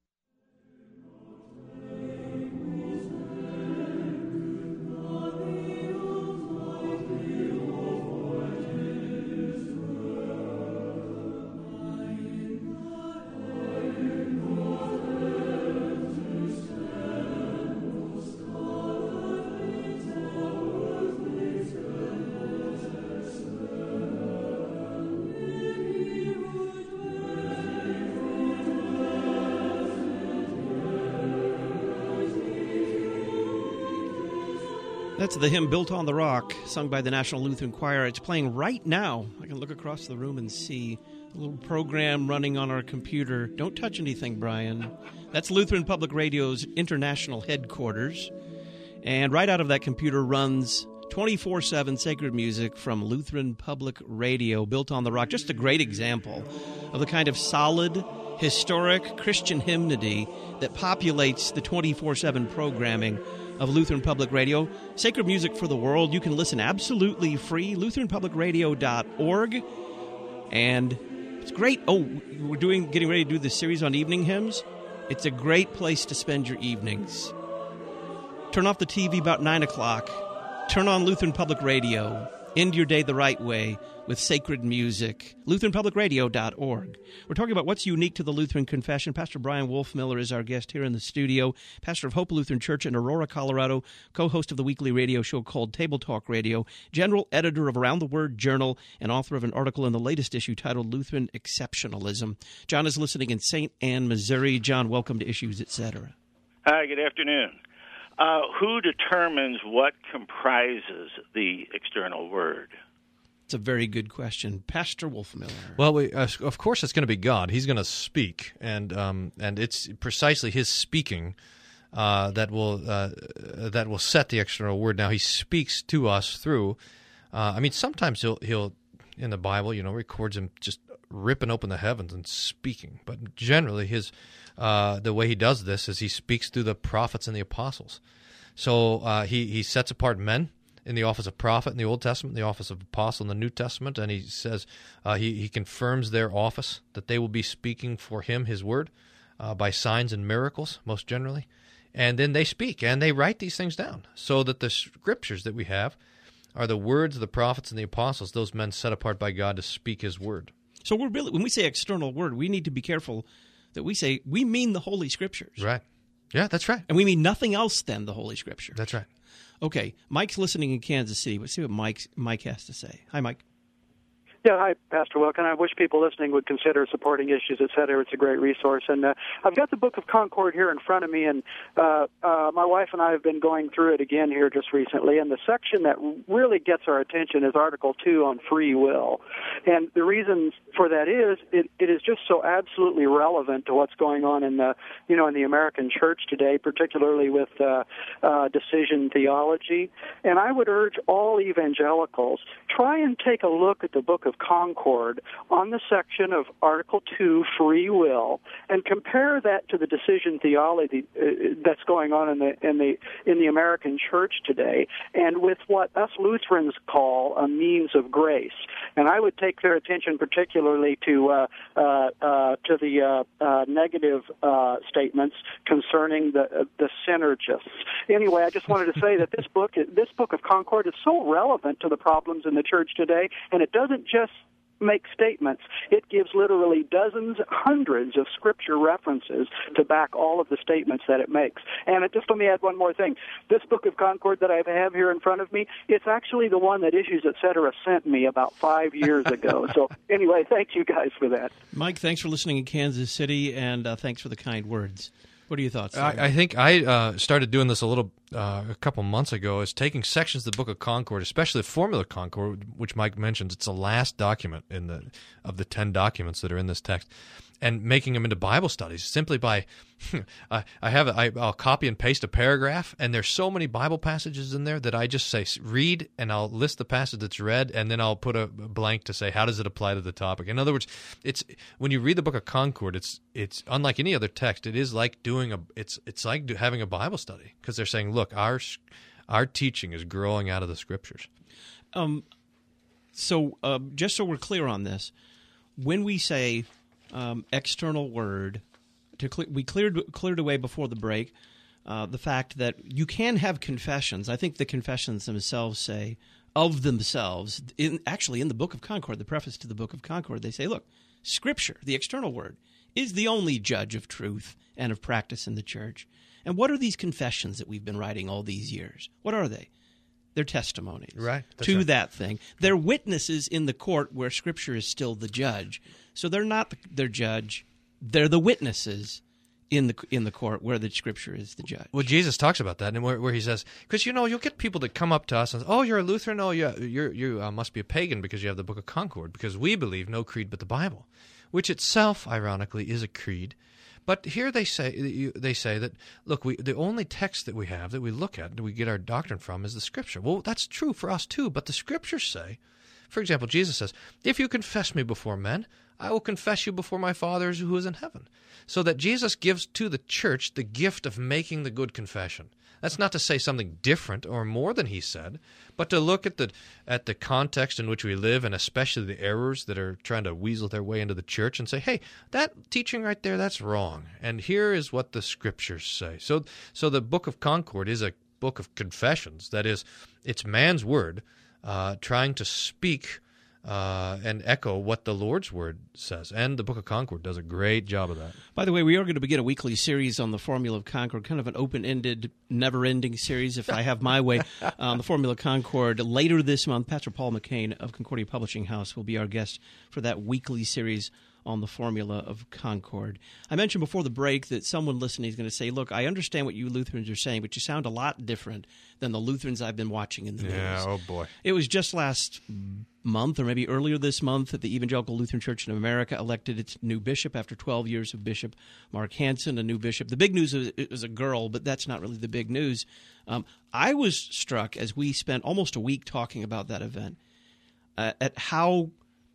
That's the hymn Built on the Rock, sung by the National Lutheran Choir. It's playing right now. I can look across the room and see a little program running on our computer. Don't touch anything, Brian. That's Lutheran Public Radio's international headquarters. And right out of that computer runs 24/7 sacred music from Lutheran Public Radio, Built on the Rock. Just a great example of the kind of solid, historic Christian hymnody that populates the 24/7 programming of Lutheran Public Radio. Sacred music for the world. You can listen absolutely free. LutheranPublicRadio.org. And it's great. Oh, we're getting ready to do this series on evening hymns. It's a great place to spend your evenings. Turn off the TV about 9 o'clock. Turn on Lutheran Public Radio. End your day the right way with sacred music. LutheranPublicRadio.org. We're talking about what's unique to the Lutheran Confession. Pastor Brian Wolfmiller is our guest here in the studio. Pastor of Hope Lutheran Church in Aurora, Colorado, co-host of the weekly radio show called Table Talk Radio, general editor of Around the Word Journal, and author of an article in the latest issue titled Lutheran Exceptionalism. John is listening in St. Anne, Missouri. John, welcome to Issues, Etc. Hi, good afternoon. Who determines what comprises the external word? It's a very good question. Pastor Wolfmiller. Well, of course it's going to be God. He's going to speak, and it's precisely His speaking that will set the external word. Now, He speaks to us through, sometimes he'll in the Bible, records Him just ripping open the heavens and speaking. But generally, the way He does this is He speaks through the prophets and the apostles. So He sets apart men in the office of prophet in the Old Testament, the office of apostle in the New Testament, and He says he confirms their office, that they will be speaking for Him, His word, by signs and miracles, most generally. And then they speak, and they write these things down, so that the scriptures that we have are the words of the prophets and the apostles, those men set apart by God to speak His word. So when we say external word, we need to be careful that we mean the Holy Scriptures. Right. Yeah, that's right. And we mean nothing else than the Holy Scriptures. That's right. Okay, Mike's listening in Kansas City. Let's see what Mike has to say. Hi, Mike. Yeah, hi, Pastor Wilken. I wish people listening would consider supporting Issues, Etc. It's a great resource. And I've got the Book of Concord here in front of me, and my wife and I have been going through it again here just recently. And the section that really gets our attention is Article 2 on free will. And the reason for that is it is just so absolutely relevant to what's going on in the American church today, particularly with decision theology. And I would urge all evangelicals, try and take a look at the Book of Concord on the section of Article 2, free will, and compare that to the decision theology that's going on in the American church today, and with what us Lutherans call a means of grace. And I would take their attention particularly to the negative statements concerning the synergists. Anyway, I just wanted to say that this book of Concord is so relevant to the problems in the church today, and it doesn't just make statements. It gives literally dozens, hundreds of scripture references to back all of the statements that it makes. And just let me add one more thing. This Book of Concord that I have here in front of me, it's actually the one that Issues Etc. sent me about 5 years ago. So anyway, thank you guys for that. Mike, thanks for listening in Kansas City, and thanks for the kind words. What are your thoughts? I think I started doing this a couple months ago, is taking sections of the Book of Concord, especially the Formula of Concord, which Mike mentions. It's the last document of the 10 documents that are in this text, and making them into Bible studies simply by I'll copy and paste a paragraph, and there's so many Bible passages in there that I just say read, and I'll list the passage that's read, and then I'll put a blank to say how does it apply to the topic. In other words, it's when you read the Book of Concord, it's unlike any other text. It is like it's like having a Bible study, because they're saying, look, our teaching is growing out of the Scriptures. So just so we're clear on this, when we say external word, we cleared away before the break the fact that you can have confessions. I think the confessions themselves say of themselves, actually in the Book of Concord, the preface to the Book of Concord, they say, look, Scripture, the external word, is the only judge of truth and of practice in the church. And what are these confessions that we've been writing all these years? What are they? They're testimonies to that thing. They're witnesses in the court where Scripture is still the judge. So they're not their judge. They're the witnesses in the court where the Scripture is the judge. Well, Jesus talks about that, and where he says, because you'll get people that come up to us and say, "Oh, you're a Lutheran. Oh, yeah, you must be a pagan because you have the Book of Concord, because we believe no creed but the Bible," which itself, ironically, is a creed. But here they say that, look, the only text that we have that we look at, that we get our doctrine from, is the Scripture. Well, that's true for us too, but the Scriptures say, for example, Jesus says, "If you confess me before men, I will confess you before my Father who is in heaven." So that Jesus gives to the church the gift of making the good confession. That's not to say something different or more than he said, but to look at the context in which we live, and especially the errors that are trying to weasel their way into the church, and say, hey, that teaching right there, that's wrong. And here is what the Scriptures say. So the Book of Concord is a book of confessions. That is, it's man's word trying to speak and echo what the Lord's Word says. And the Book of Concord does a great job of that. By the way, we are going to begin a weekly series on the Formula of Concord, kind of an open-ended, never-ending series, if I have my way. The Formula of Concord. Later this month, Pastor Paul McCain of Concordia Publishing House will be our guest for that weekly series on the Formula of Concord. I mentioned before the break that someone listening is going to say, look, I understand what you Lutherans are saying, but you sound a lot different than the Lutherans I've been watching in the news. Yeah, oh boy. It was just last month, or maybe earlier this month, that the Evangelical Lutheran Church in America elected its new bishop after 12 years of Bishop Mark Hansen, a new bishop. The big news is it was a girl, but that's not really the big news. I was struck, as we spent almost a week talking about that event, at how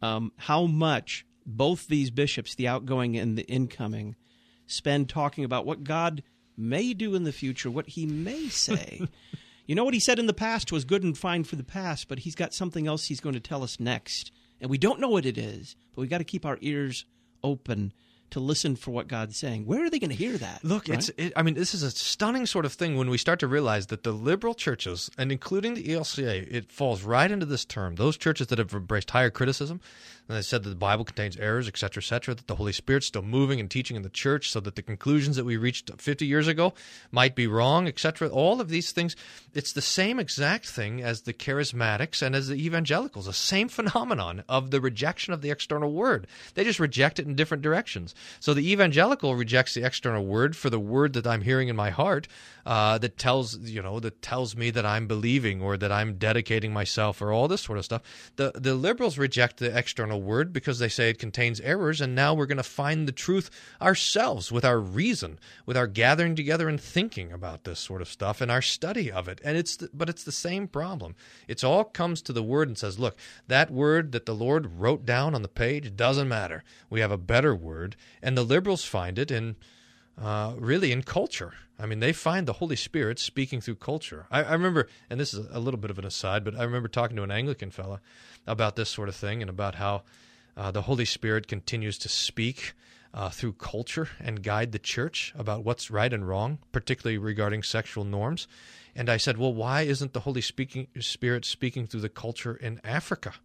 much both these bishops, the outgoing and the incoming, spend talking about what God may do in the future, what he may say. You know, what he said in the past was good and fine for the past, but he's got something else he's going to tell us next. And we don't know what it is, but we've got to keep our ears open to listen for what God's saying. Where are they going to hear that? Look, right? This is a stunning sort of thing when we start to realize that the liberal churches, and including the ELCA, it falls right into this term. Those churches that have embraced higher criticism, and they said that the Bible contains errors, et cetera, that the Holy Spirit's still moving and teaching in the church, so that the conclusions that we reached 50 years ago might be wrong, et cetera. All of these things, it's the same exact thing as the charismatics and as the evangelicals, the same phenomenon of the rejection of the external word. They just reject it in different directions. So the evangelical rejects the external word for the word that I'm hearing in my heart, that tells me that I'm believing or that I'm dedicating myself or all this sort of stuff. The liberals reject the external word because they say it contains errors, and now we're going to find the truth ourselves with our reason, with our gathering together and thinking about this sort of stuff and our study of it. And but it's the same problem. It all comes to the word and says, look, that word that the Lord wrote down on the page doesn't matter. We have a better word. And the liberals find it really in culture. I mean, they find the Holy Spirit speaking through culture. I remember, and this is a little bit of an aside, but I remember talking to an Anglican fella about this sort of thing and about how the Holy Spirit continues to speak through culture and guide the church about what's right and wrong, particularly regarding sexual norms. And I said, well, why isn't the Holy Spirit speaking through the culture in Africa?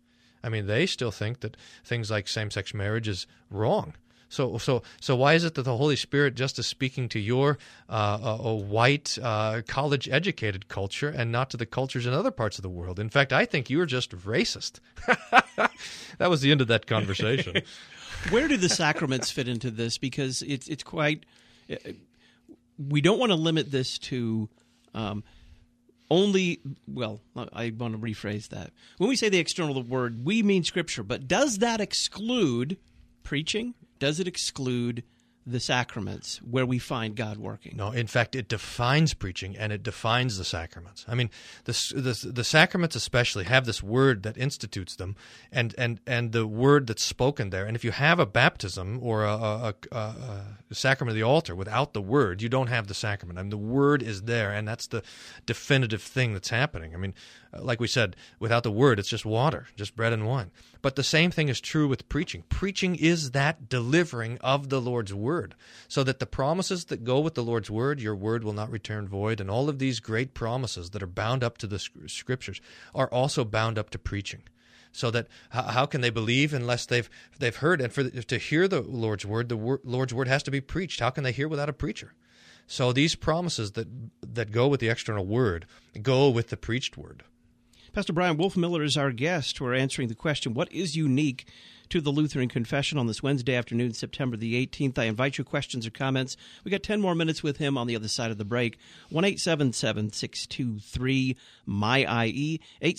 I mean, they still think that things like same-sex marriage is wrong. So why is it that the Holy Spirit just is speaking to your white, college-educated culture and not to the cultures in other parts of the world? In fact, I think you're just racist. That was the end of that conversation. Where do the sacraments fit into this? Because it's quite. We don't want to limit this to only. Well, I want to rephrase that. When we say the external word, we mean Scripture. But does that exclude preaching? Does it exclude the sacraments where we find God working? No, in fact, it defines preaching and it defines the sacraments. I mean, the sacraments especially have this word that institutes them, and the word that's spoken there. And if you have a baptism or a sacrament of the altar without the word, you don't have the sacrament. I mean, the word is there, and that's the definitive thing that's happening. I mean, like we said, without the word, it's just water, just bread and wine. But the same thing is true with preaching. Preaching is that delivering of the Lord's word, so that the promises that go with the Lord's word, your word will not return void, and all of these great promises that are bound up to the Scriptures are also bound up to preaching. So that how can they believe unless they've heard? And to hear the Lord's word, Lord's word has to be preached. How can they hear without a preacher? So these promises that go with the external word go with the preached word. Pastor Brian Wolfmueller is our guest. We're answering the question, what is unique to the Lutheran Confession on this Wednesday afternoon, September the 18th. I invite your questions or comments. We got 10 more minutes with him on the other side of the break. 1-877-623-MY-IE,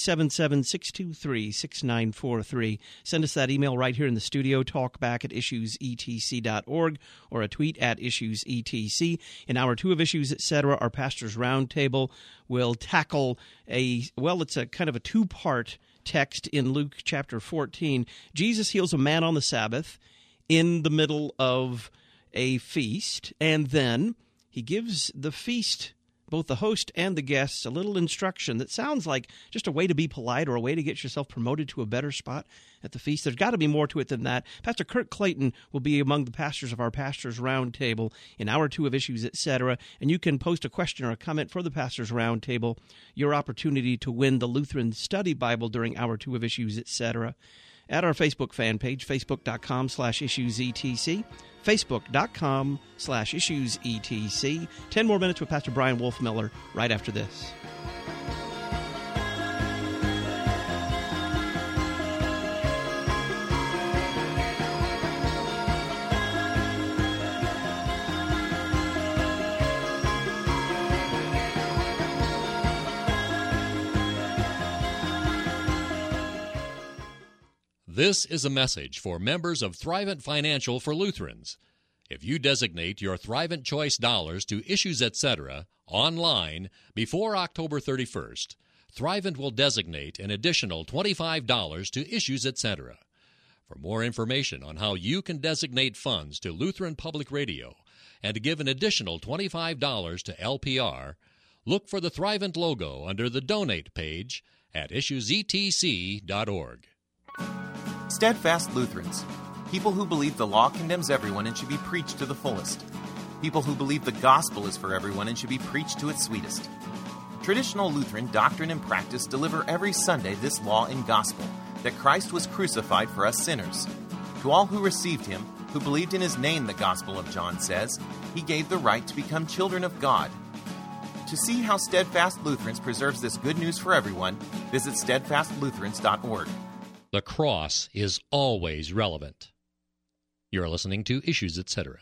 877-623-6943. Send us that email right here in the studio, talkback@issuesetc.org, or a tweet at issuesetc. In hour 2 of Issues Etc., our Pastor's Roundtable will tackle it's a kind of a two-part text in Luke chapter 14. Jesus heals a man on the Sabbath in the middle of a feast, and then he gives the feast, both the host and the guests, a little instruction that sounds like just a way to be polite or a way to get yourself promoted to a better spot at the feast. There's got to be more to it than that. Pastor Kurt Clayton will be among the pastors of our Pastors Roundtable in hour 2 of Issues Etc., and you can post a question or a comment for the Pastors Roundtable, your opportunity to win the Lutheran Study Bible during hour 2 of Issues Etc., at our Facebook fan page, facebook.com/issuesetc, facebook.com/issuesetc. 10 more minutes with Pastor Brian Wolfmueller right after this. This is a message for members of Thrivent Financial for Lutherans. If you designate your Thrivent Choice dollars to Issues Etc. online before October 31st, Thrivent will designate an additional $25 to Issues Etc. For more information on how you can designate funds to Lutheran Public Radio and to give an additional $25 to LPR, look for the Thrivent logo under the Donate page at issuesetc.org. Steadfast Lutherans, people who believe the law condemns everyone and should be preached to the fullest. People who believe the gospel is for everyone and should be preached to its sweetest. Traditional Lutheran doctrine and practice deliver every Sunday this law and gospel, that Christ was crucified for us sinners. To all who received him, who believed in his name, the Gospel of John says, he gave the right to become children of God. To see how Steadfast Lutherans preserves this good news for everyone, visit steadfastlutherans.org. The cross is always relevant. You're listening to Issues Etc.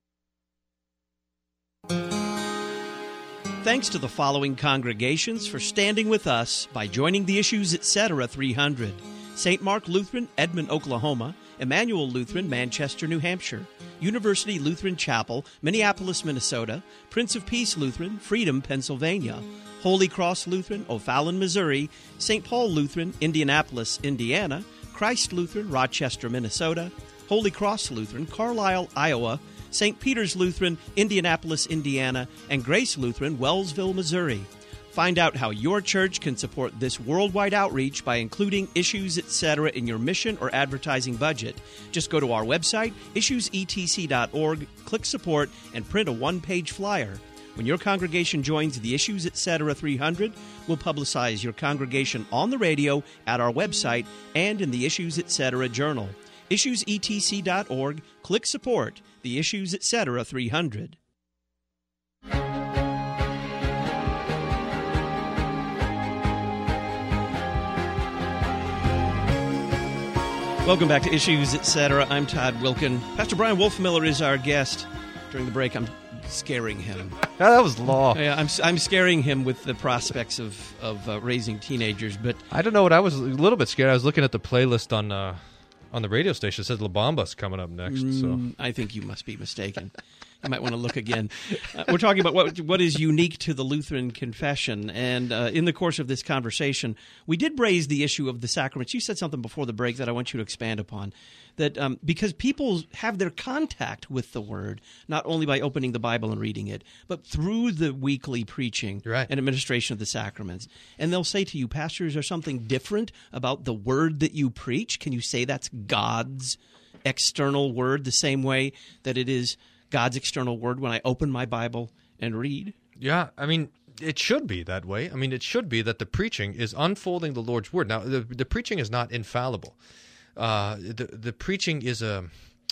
Thanks to the following congregations for standing with us by joining the Issues Etc. 300. St. Mark Lutheran, Edmond, Oklahoma; Emmanuel Lutheran, Manchester, New Hampshire; University Lutheran Chapel, Minneapolis, Minnesota; Prince of Peace Lutheran, Freedom, Pennsylvania; Holy Cross Lutheran, O'Fallon, Missouri; St. Paul Lutheran, Indianapolis, Indiana; Christ Lutheran, Rochester, Minnesota; Holy Cross Lutheran, Carlisle, Iowa; St. Peter's Lutheran, Indianapolis, Indiana; and Grace Lutheran, Wellsville, Missouri. Find out how your church can support this worldwide outreach by including Issues Etc. in your mission or advertising budget. Just go to our website, issuesetc.org, click Support, and print a one-page flyer. When your congregation joins the Issues Etc. 300, we'll publicize your congregation on the radio, at our website, and in the Issues Etc. journal. IssuesETC.org. Click Support, the Issues Etc. 300. Welcome back to Issues Etc. I'm Todd Wilkin. Pastor Brian Wolfmiller is our guest. During the break, I'm scaring him. That was law. Yeah, I'm scaring him with the prospects of raising teenagers. But I don't know what I was a little bit scared. I was looking at the playlist on the radio station. It says La Bamba's coming up next. So I think you must be mistaken. You might want to look again. We're talking about what is unique to the Lutheran confession. And in the course of this conversation, we did raise the issue of the sacraments. You said something before the break that I want you to expand upon. That because people have their contact with the Word, not only by opening the Bible and reading it, but through the weekly preaching and administration of the sacraments. And they'll say to you, Pastor, is there something different about the Word that you preach? Can you say that's God's external Word the same way that it is God's external Word when I open my Bible and read? Yeah, I mean, it should be that way. I mean, it should be that the preaching is unfolding the Lord's Word. Now, the preaching is not infallible. The preaching is the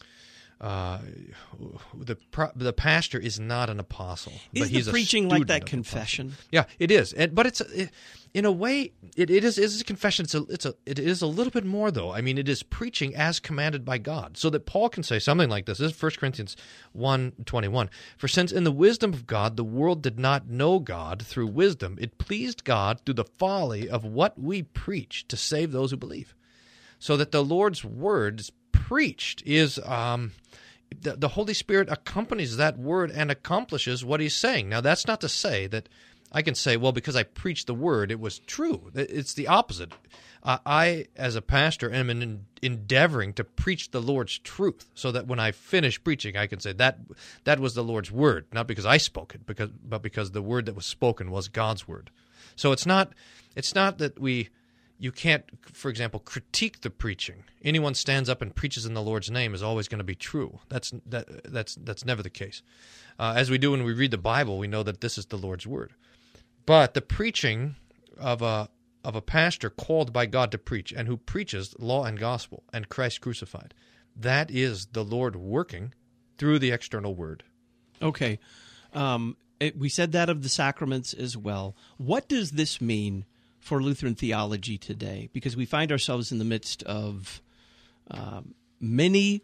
pastor is not an apostle. Is the preaching like that confession? Yeah, it is. But in a way, it is a confession. It is a little bit more, though. I mean, it is preaching as commanded by God, so that Paul can say something like this. This is 1 Corinthians 1:21. For since in the wisdom of God the world did not know God through wisdom, it pleased God through the folly of what we preach to save those who believe. So that the Lord's word preached is the Holy Spirit accompanies that word and accomplishes what he's saying. Now, that's not to say that I can say, well, because I preached the word, it was true. It's the opposite. I, as a pastor, am endeavoring to preach the Lord's truth so that when I finish preaching, I can say that was the Lord's word, not because I spoke it, but because the word that was spoken was God's word. So it's not that you can't, for example, critique the preaching. Anyone stands up and preaches in the Lord's name is always going to be true. That's never the case. As we do when we read the Bible, we know that this is the Lord's word. But the preaching of a pastor called by God to preach and who preaches law and gospel and Christ crucified, that is the Lord working through the external word. Okay. We said that of the sacraments as well. What does this mean for Lutheran theology today? Because we find ourselves in the midst of many,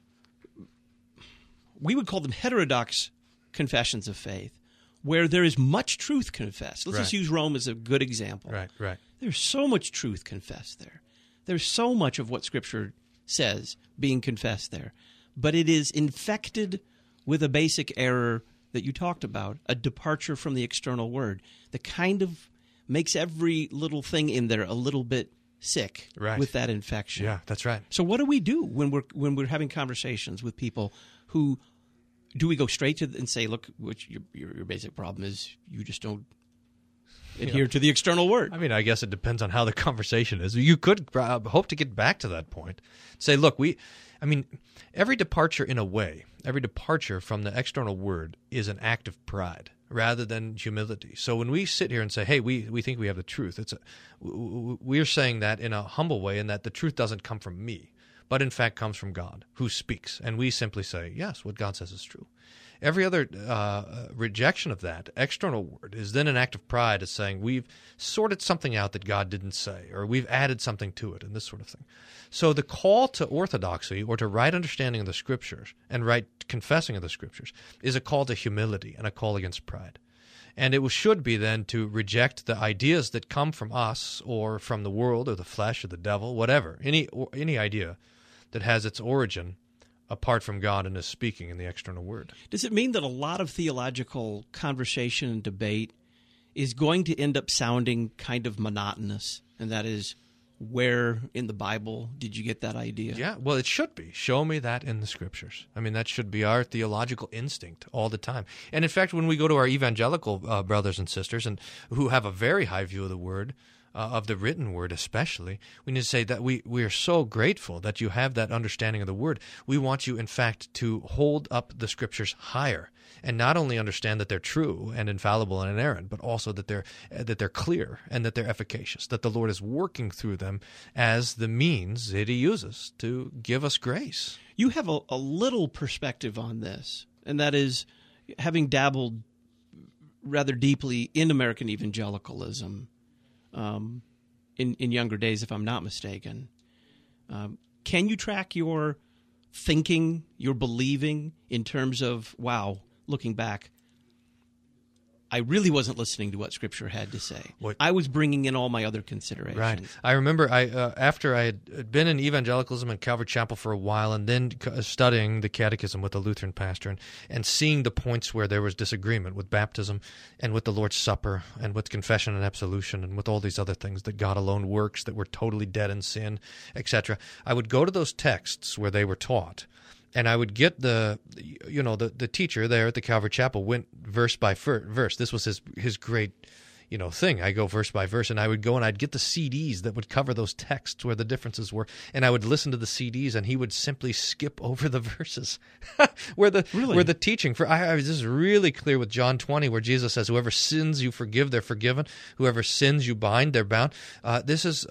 we would call them heterodox confessions of faith, where there is much truth confessed. Let's just use Rome as a good example. Right. There's so much truth confessed there. There's so much of what Scripture says being confessed there. But it is infected with a basic error that you talked about, a departure from the external word, the kind of makes every little thing in there a little bit sick with that infection. Yeah, that's right. So what do we do when we're having conversations with people who do we go straight to and say, look, your basic problem is you just don't adhere to the external word? I mean, I guess it depends on how the conversation is. You could hope to get back to that point. Say, look, every departure in a way, every departure from the external word is an act of pride rather than humility. So when we sit here and say, hey, we think we have the truth, we're saying that in a humble way, in that the truth doesn't come from me, but in fact comes from God, who speaks. And we simply say, yes, what God says is true. Every other rejection of that external word is then an act of pride, as saying we've sorted something out that God didn't say, or we've added something to it, and this sort of thing. So the call to orthodoxy, or to right understanding of the Scriptures and right confessing of the Scriptures, is a call to humility and a call against pride. And it should be then to reject the ideas that come from us or from the world or the flesh or the devil, whatever, any idea that has its origin apart from God and is speaking in the external word. Does it mean that a lot of theological conversation and debate is going to end up sounding kind of monotonous? And that is, where in the Bible did you get that idea? Yeah, well, it should be. Show me that in the Scriptures. I mean, that should be our theological instinct all the time. And in fact, when we go to our evangelical brothers and sisters and who have a very high view of the Word, of the written word especially, we need to say that we are so grateful that you have that understanding of the word. We want you, in fact, to hold up the Scriptures higher and not only understand that they're true and infallible and inerrant, but also that they're clear and that they're efficacious, that the Lord is working through them as the means that He uses to give us grace. You have a little perspective on this, and that is, having dabbled rather deeply in American evangelicalism in younger days, if I'm not mistaken. Can you track your thinking, your believing in terms of, wow, looking back, I really wasn't listening to what Scripture had to say. I was bringing in all my other considerations. Right. I remember after I had been in evangelicalism in Calvary Chapel for a while and then studying the catechism with a Lutheran pastor and seeing the points where there was disagreement with baptism and with the Lord's Supper and with confession and absolution and with all these other things that God alone works, that we're totally dead in sin, etc., I would go to those texts where they were taught. And I would get the teacher there at the Calvary Chapel went verse by verse. This was his great, thing. I go verse by verse, and I would go and I'd get the CDs that would cover those texts where the differences were, and I would listen to the CDs, and he would simply skip over the verses where the teaching. I was just really clear with John 20, where Jesus says, "Whoever sins you forgive, they're forgiven. Whoever sins you bind, they're bound." This is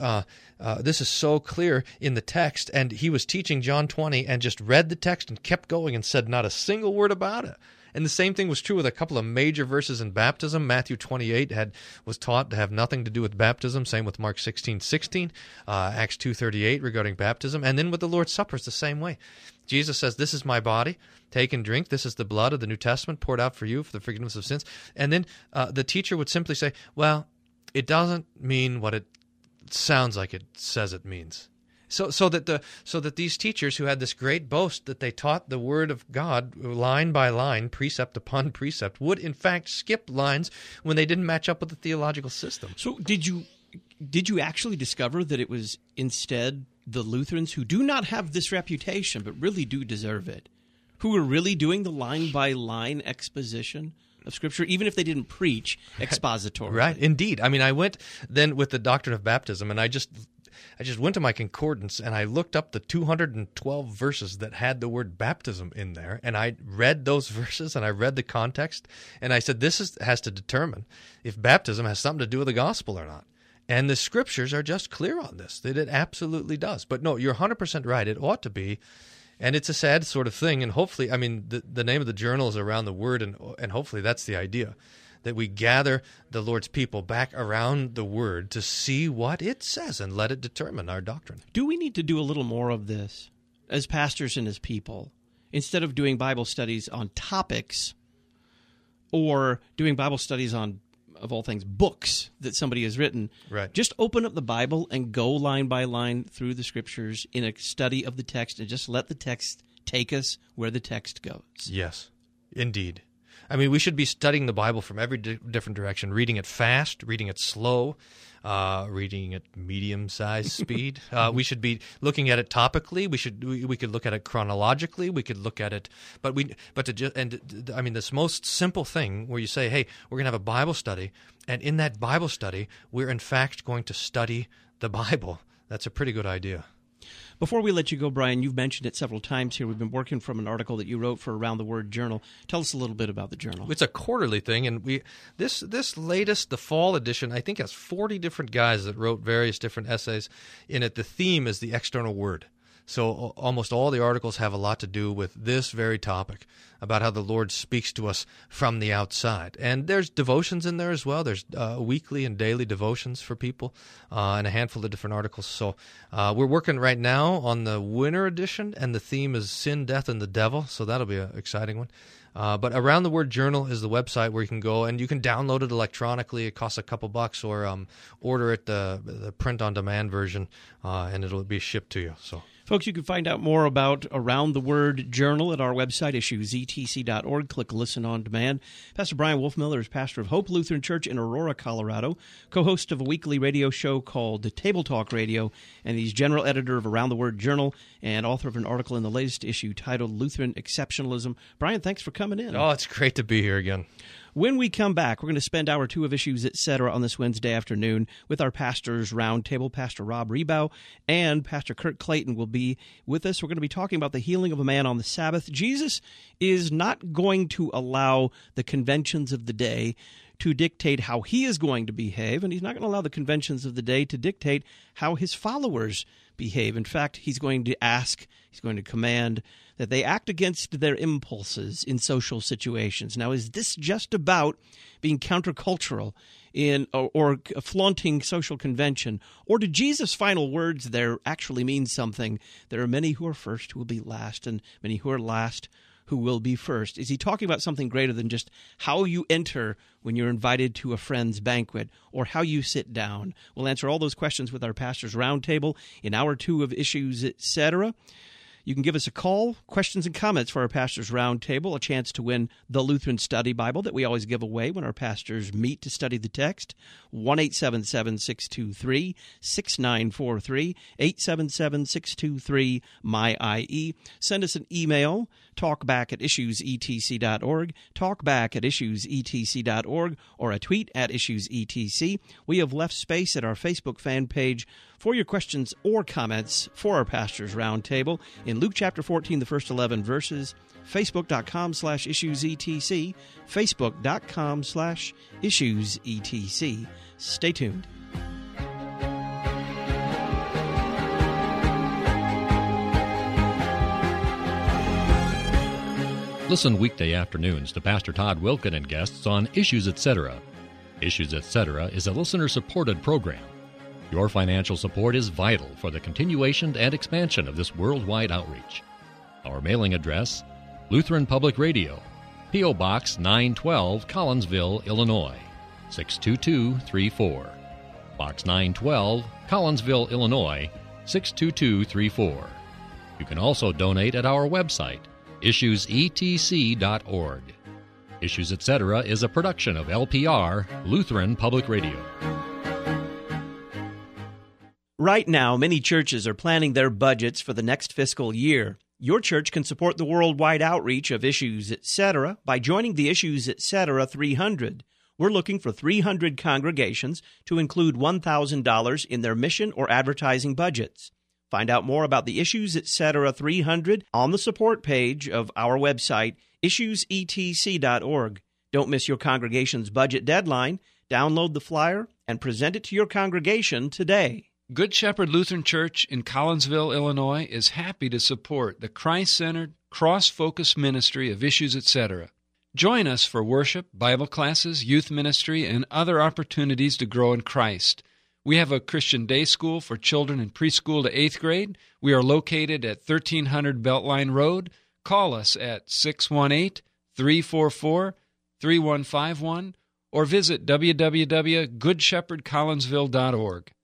so clear in the text, and he was teaching John 20 and just read the text and kept going and said not a single word about it. And the same thing was true with a couple of major verses in baptism. Matthew 28 was taught to have nothing to do with baptism. Same with Mark 16:16, Acts 2:38 regarding baptism. And then with the Lord's Supper, it's the same way. Jesus says, "This is my body. Take and drink. This is the blood of the New Testament poured out for you for the forgiveness of sins." And then the teacher would simply say, "Well, it doesn't mean what it sounds like it says it means." So that these teachers who had this great boast that they taught the Word of God line by line, precept upon precept, would in fact skip lines when they didn't match up with the theological system. So did you actually discover that it was instead the Lutherans, who do not have this reputation but really do deserve it, who were really doing the line by line exposition of Scripture, even if they didn't preach expository? Right, indeed. I mean, I went then with the doctrine of baptism, and I just went to my concordance and I looked up the 212 verses that had the word baptism in there, and I read those verses and I read the context, and I said, this has to determine if baptism has something to do with the gospel or not. And the Scriptures are just clear on this, that it absolutely does. But no, you're 100% right. It ought to be. And it's a sad sort of thing, and hopefully, I mean, the name of the journal is Around the Word, and hopefully that's the idea, that we gather the Lord's people back around the Word to see what it says and let it determine our doctrine. Do we need to do a little more of this as pastors and as people? Instead of doing Bible studies on topics or doing Bible studies on, of all things, books that somebody has written, right, just open up the Bible and go line by line through the Scriptures in a study of the text and just let the text take us where the text goes. Yes, indeed. I mean, we should be studying the Bible from every different direction, reading it fast, reading it slow, reading at medium-sized speed. We should be looking at it topically. We could look at it chronologically. We could look at it, this most simple thing where you say, hey, we're going to have a Bible study, and in that Bible study, we're in fact going to study the Bible. That's a pretty good idea. Before we let you go, Brian, you've mentioned it several times here. We've been working from an article that you wrote for Around the Word Journal. Tell us a little bit about the journal. It's a quarterly thing, and this latest, the fall edition, I think has 40 different guys that wrote various different essays in it. The theme is the external word. So almost all the articles have a lot to do with this very topic, about how the Lord speaks to us from the outside. And there's devotions in there as well. There's weekly and daily devotions for people and a handful of different articles. So we're working right now on the winter edition, and the theme is Sin, Death, and the Devil. So that'll be an exciting one. But Around the Word Journal is the website where you can go, and you can download it electronically. It costs a couple bucks, or order it the print-on-demand version, and it'll be shipped to you. So, folks, you can find out more about Around the Word Journal at our website, issuezetc.org. Click Listen on Demand. Pastor Brian Wolfmueller is pastor of Hope Lutheran Church in Aurora, Colorado, co-host of a weekly radio show called Table Talk Radio, and he's general editor of Around the Word Journal and author of an article in the latest issue titled Lutheran Exceptionalism. Brian, thanks for coming in. Oh, it's great to be here again. When we come back, we're going to spend hour 2 of Issues, Etc. on this Wednesday afternoon with our Pastors Roundtable. Pastor Rob Rebow and Pastor Kurt Clayton will be with us. We're going to be talking about the healing of a man on the Sabbath. Jesus is not going to allow the conventions of the day to dictate how he is going to behave, and he's not going to allow the conventions of the day to dictate how his followers behave. In fact, he's going to command that they act against their impulses in social situations. Now, is this just about being countercultural or flaunting social convention? Or do Jesus' final words there actually mean something? There are many who are first who will be last, and many who are last who will be first. Is he talking about something greater than just how you enter when you're invited to a friend's banquet or how you sit down? We'll answer all those questions with our Pastors Roundtable in hour 2 of Issues, Etc. You can give us a call, questions and comments for our Pastors Roundtable, a chance to win the Lutheran Study Bible that we always give away when our pastors meet to study the text. 1-877-623-6943, 877-623-MY-IE. Send us an email, talkback@issuesetc.org, talkback@issuesetc.org, or a tweet @issuesetc. We have left space at our Facebook fan page for your questions or comments for our Pastors Roundtable. In Luke chapter 14, the first 11 verses, facebook.com/issuesetc, facebook.com/issuesetc. Stay tuned. Listen weekday afternoons to Pastor Todd Wilken and guests on Issues, Etc. Issues, Etc. is a listener-supported program. Your financial support is vital for the continuation and expansion of this worldwide outreach. Our mailing address, Lutheran Public Radio, P.O. Box 912, Collinsville, Illinois, 62234. Box 912, Collinsville, Illinois, 62234. You can also donate at our website, issuesetc.org. Issues, Etc. is a production of LPR, Lutheran Public Radio. Right now, many churches are planning their budgets for the next fiscal year. Your church can support the worldwide outreach of Issues, Etc. by joining the Issues, Etc. 300. We're looking for 300 congregations to include $1,000 in their mission or advertising budgets. Find out more about the Issues, Etc. 300 on the support page of our website, issuesetc.org. Don't miss your congregation's budget deadline. Download the flyer and present it to your congregation today. Good Shepherd Lutheran Church in Collinsville, Illinois is happy to support the Christ-centered, cross-focused ministry of Issues, Etc. Join us for worship, Bible classes, youth ministry, and other opportunities to grow in Christ. We have a Christian day school for children in preschool to 8th grade. We are located at 1300 Beltline Road. Call us at 618-344-3151 or visit www.goodshepherdcollinsville.org.